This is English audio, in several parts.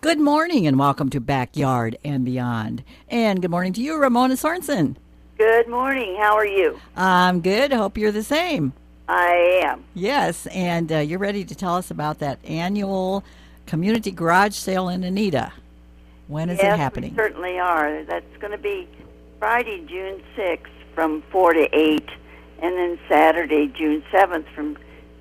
Good morning and welcome to Backyard and Beyond. And good morning to you, Ramona Sorensen. Good morning. How are you? I'm good. Hope you're the same. I am. Yes, and you're ready to tell us about that annual community garage sale in Anita. When is it happening? Yes, we certainly are. That's going to be Friday, June 6th from 4 to 8, and then Saturday, June 7th from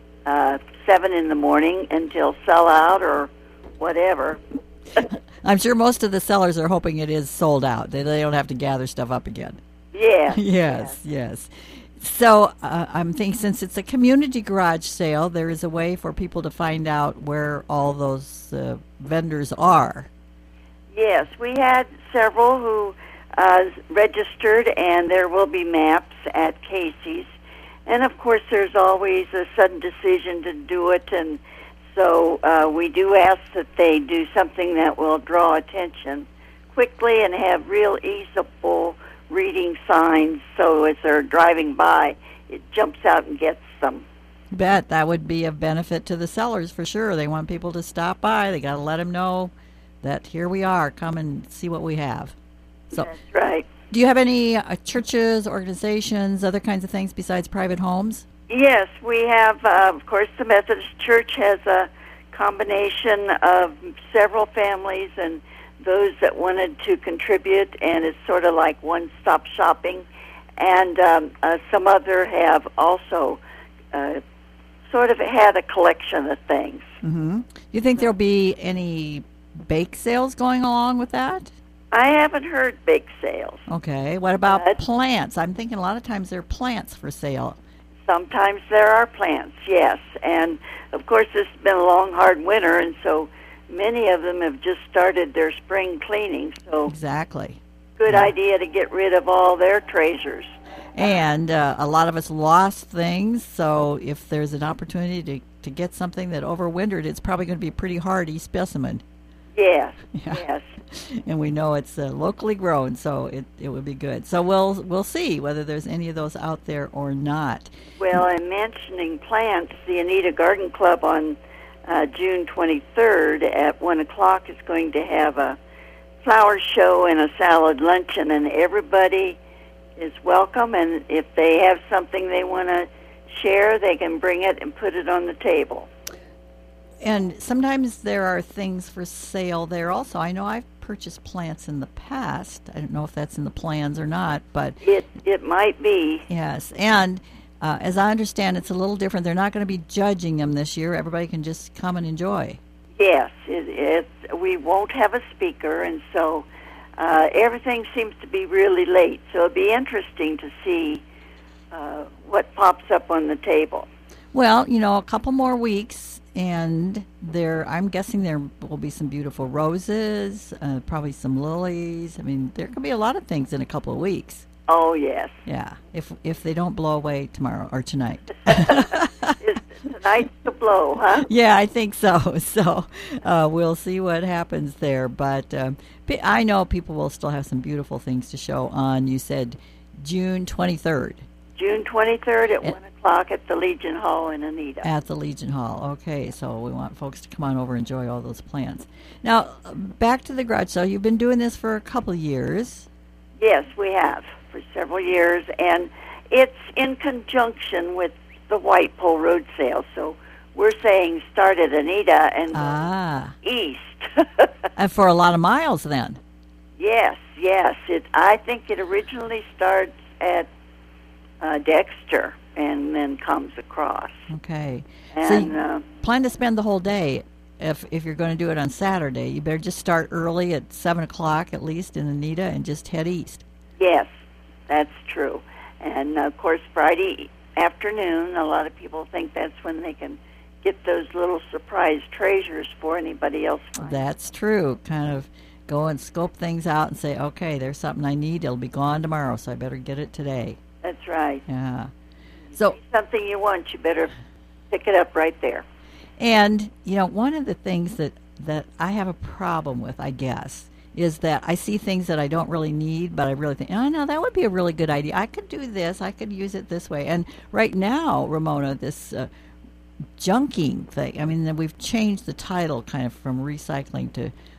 7 in the morning until sellout or whatever. I'm sure most of the sellers are hoping it is sold out. They don't have to gather stuff up again. Yeah. Yes. So I'm thinking since it's a community garage sale, there is a way for people to find out where all those vendors are. Yes, we had several who registered, and there will be maps at Casey's. And, of course, there's always a sudden decision to do it, and so we do ask that they do something that will draw attention quickly and have real easable reading signs so as they're driving by, it jumps out and gets them. Bet that would be of benefit to the sellers for sure. They want people to stop by. They got to let them know that here we are. Come and see what we have. So, that's right. Do you have any churches, organizations, other kinds of things besides private homes? Yes, we have, of course, the Methodist Church has a combination of several families and those that wanted to contribute, and it's sort of like one-stop shopping. And some other have also sort of had a collection of things. Mm-hmm. Do you think there'll be any bake sales going along with that? I haven't heard bake sales. Okay. What about plants? I'm thinking a lot of times there are plants for sale. Sometimes there are plants, yes. And, of course, it's been a long, hard winter, and so many of them have just started their spring cleaning. So exactly. Good idea to get rid of all their treasures. And a lot of us lost things, so if there's an opportunity to get something that overwintered, it's probably going to be a pretty hardy specimen. Yes, yeah. Yes. And we know it's locally grown, so it would be good. So we'll see whether there's any of those out there or not. Well, I'm mentioning plants. The Anita Garden Club on June 23rd at 1 o'clock is going to have a flower show and a salad luncheon, and everybody is welcome. And if they have something they want to share, they can bring it and put it on the table. And sometimes there are things for sale there also. I know I've purchased plants in the past. I don't know if that's in the plans or not, but it might be. Yes, and as I understand, it's a little different. They're not going to be judging them this year. Everybody can just come and enjoy. Yes, we won't have a speaker, and so everything seems to be really late. So it'll be interesting to see what pops up on the table. Well, a couple more weeks, and I'm guessing there will be some beautiful roses, probably some lilies. I mean, there could be a lot of things in a couple of weeks. Oh, yes. Yeah, if they don't blow away tomorrow or tonight. Tonight's the blow, huh? Yeah, I think so. So we'll see what happens there. But I know people will still have some beautiful things to show on, you said, June 23rd. June 23rd at 1 o'clock at the Legion Hall in Anita. At the Legion Hall. Okay, so we want folks to come on over and enjoy all those plants. Now, back to the garage sale. You've been doing this for a couple of years. Yes, we have, for several years. And it's in conjunction with the White Pole Road Sale. So we're saying start at Anita and east. And for a lot of miles then. Yes. I think it originally starts at Dexter and then comes across. Okay. And, so you plan to spend the whole day. If you're going to do it on Saturday, you better just start early at 7 o'clock at least in Anita and just head east. Yes, that's true. And, of course, Friday afternoon, a lot of people think that's when they can get those little surprise treasures for anybody else. That's true. Kind of go and scope things out and say, okay, there's something I need. It'll be gone tomorrow, so I better get it today. That's right. Yeah. So something you want, you better pick it up right there. And, one of the things that I have a problem with, I guess, is that I see things that I don't really need, but I really think, oh, no, that would be a really good idea. I could do this. I could use it this way. And right now, Ramona, this junking thing, I mean, we've changed the title kind of from recycling to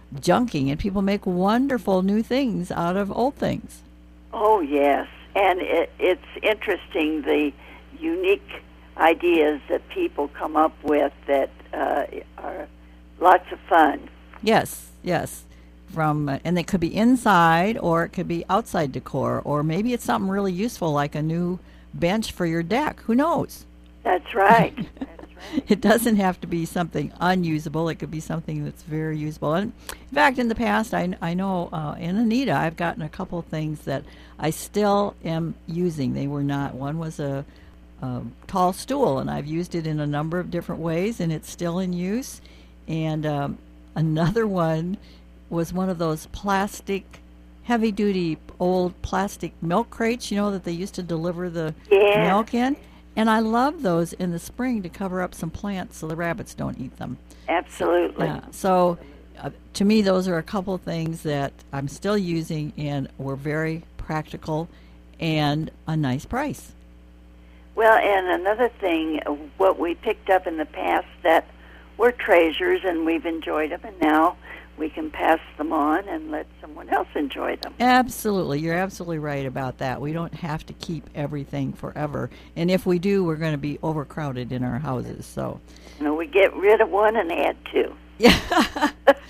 junking, and people make wonderful new things out of old things. Oh, yes. And it's interesting, the unique ideas that people come up with that are lots of fun. Yes, yes. And it could be inside or it could be outside decor, or maybe it's something really useful like a new bench for your deck. Who knows? That's right. That's right. It doesn't have to be something unusable. It could be something that's very usable. And in fact, in the past, I know in Anita, I've gotten a couple of things that I still am using. They were not. One was a tall stool, and I've used it in a number of different ways, and it's still in use. And another one was one of those plastic, heavy-duty old plastic milk crates, that they used to deliver the milk in. And I love those in the spring to cover up some plants so the rabbits don't eat them. Absolutely. So to me, those are a couple of things that I'm still using and were very practical and a nice price. Well, and another thing, what we picked up in the past that were treasures and we've enjoyed them, and now we can pass them on and let someone else enjoy them. Absolutely. You're absolutely right about that. We don't have to keep everything forever. And if we do, we're going to be overcrowded in our houses. So, we get rid of one and add two. Yeah.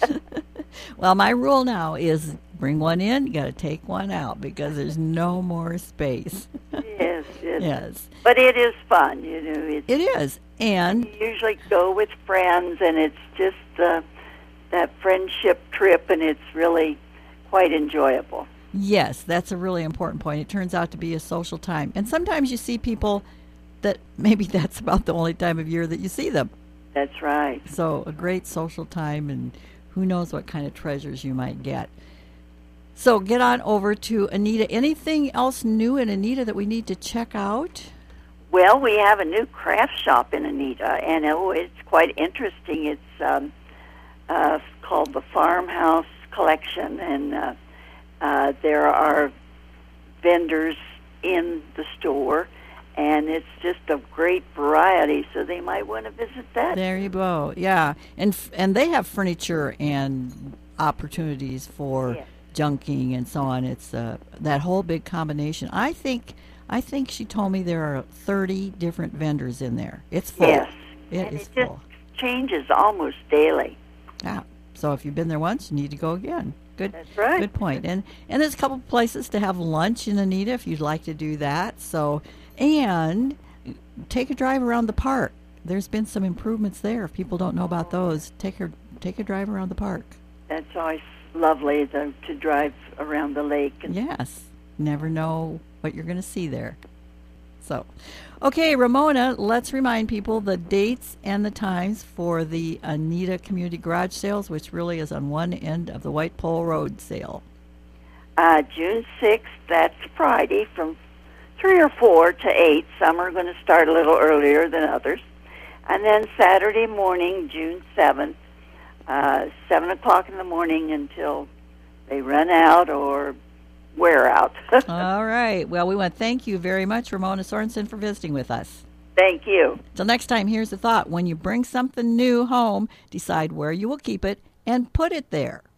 Well, my rule now is bring one in, you got to take one out because there's no more space. Yes, yes. But it is fun, It is. And you usually go with friends, and it's just that friendship trip, and it's really quite enjoyable. Yes, that's a really important point. It turns out to be a social time. And sometimes you see people that maybe that's about the only time of year that you see them. That's right. So a great social time, and who knows what kind of treasures you might get. So get on over to Anita. Anything else new in Anita that we need to check out? Well, we have a new craft shop in Anita, and it's quite interesting. It's called the Farmhouse Collection, and there are vendors in the store, and it's just a great variety, so they might want to visit that. There you go. Yeah, and they have furniture and opportunities for junking and so on. It's that whole big combination. I think she told me there are 30 different vendors in there. It's full. Yes, it is full. Just changes almost daily. Yeah. So if you've been there once, you need to go again. Good. That's right. Good point. And there's a couple places to have lunch in Anita if you'd like to do that. So, and take a drive around the park. There's been some improvements there. If people don't know about those, take a drive around the park. That's always lovely to drive around the lake. Yes. Never know what you're going to see there. So, okay, Ramona, let's remind people the dates and the times for the Anita Community Garage Sales, which really is on one end of the White Pole Road sale. June 6th, that's Friday, from 3 or 4 to 8. Some are going to start a little earlier than others. And then Saturday morning, June 7th, 7 o'clock in the morning until they run out or wear out. All right. Well, we want to thank you very much, Ramona Sorensen, for visiting with us. Thank you. Till next time, here's the thought. When you bring something new home, decide where you will keep it and put it there.